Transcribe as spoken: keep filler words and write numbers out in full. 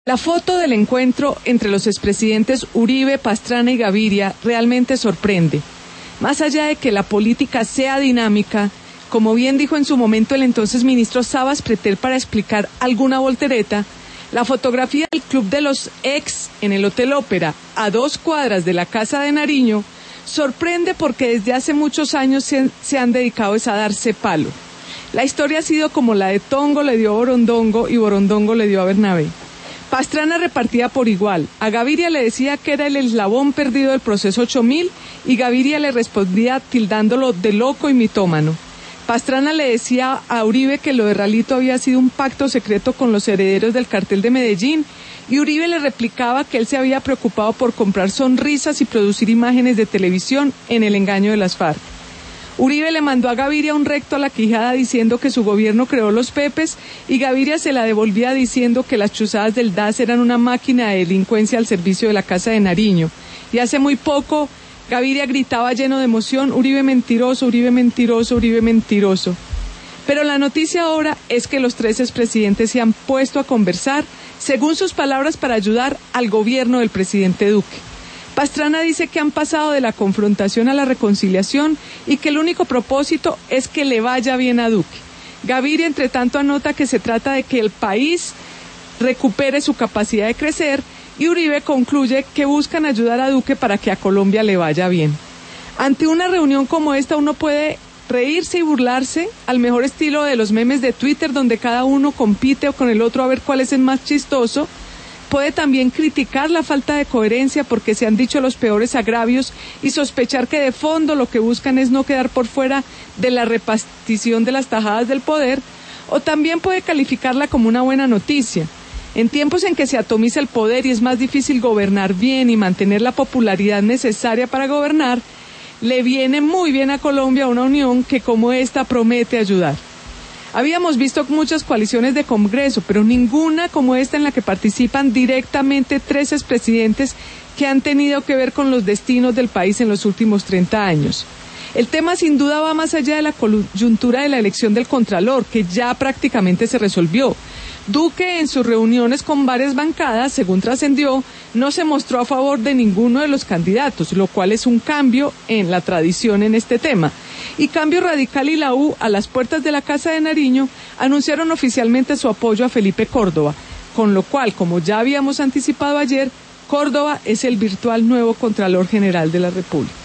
La foto del encuentro entre los expresidentes Uribe, Pastrana y Gaviria realmente sorprende. Más allá de que la política sea dinámica, como bien dijo en su momento el entonces ministro Sabas Pretel para explicar alguna voltereta, la fotografía del Club de los Ex en el Hotel Ópera, a dos cuadras de la Casa de Nariño, sorprende porque desde hace muchos años se, se han dedicado a darse palo. La historia ha sido como la de Tongo le dio a Borondongo y Borondongo le dio a Bernabé. Pastrana repartía por igual. A Gaviria le decía que era el eslabón perdido del proceso ocho mil y Gaviria le respondía tildándolo de loco y mitómano. Pastrana le decía a Uribe que lo de Ralito había sido un pacto secreto con los herederos del cartel de Medellín y Uribe le replicaba que él se había preocupado por comprar sonrisas y producir imágenes de televisión en el engaño de las FARC. Uribe le mandó a Gaviria un recto a la quijada diciendo que su gobierno creó los Pepes y Gaviria se la devolvía diciendo que las chuzadas del D A S eran una máquina de delincuencia al servicio de la Casa de Nariño. Y hace muy poco Gaviria gritaba lleno de emoción, Uribe mentiroso, Uribe mentiroso, Uribe mentiroso. Pero la noticia ahora es que los tres expresidentes se han puesto a conversar, según sus palabras, para ayudar al gobierno del presidente Duque. Pastrana dice que han pasado de la confrontación a la reconciliación y que el único propósito es que le vaya bien a Duque. Gaviria, entre tanto, anota que se trata de que el país recupere su capacidad de crecer y Uribe concluye que buscan ayudar a Duque para que a Colombia le vaya bien. Ante una reunión como esta uno puede reírse y burlarse al mejor estilo de los memes de Twitter donde cada uno compite con el otro a ver cuál es el más chistoso. Puede también criticar la falta de coherencia porque se han dicho los peores agravios y sospechar que de fondo lo que buscan es no quedar por fuera de la repartición de las tajadas del poder, o también puede calificarla como una buena noticia. En tiempos en que se atomiza el poder y es más difícil gobernar bien y mantener la popularidad necesaria para gobernar, le viene muy bien a Colombia una unión que como esta promete ayudar. Habíamos visto muchas coaliciones de Congreso, pero ninguna como esta en la que participan directamente tres expresidentes que han tenido que ver con los destinos del país en los últimos treinta años. El tema sin duda va más allá de la coyuntura de la elección del Contralor, que ya prácticamente se resolvió. Duque, en sus reuniones con varias bancadas, según trascendió, no se mostró a favor de ninguno de los candidatos, lo cual es un cambio en la tradición en este tema. Y Cambio Radical y la U, a las puertas de la Casa de Nariño, anunciaron oficialmente su apoyo a Felipe Córdoba, con lo cual, como ya habíamos anticipado ayer, Córdoba es el virtual nuevo Contralor General de la República.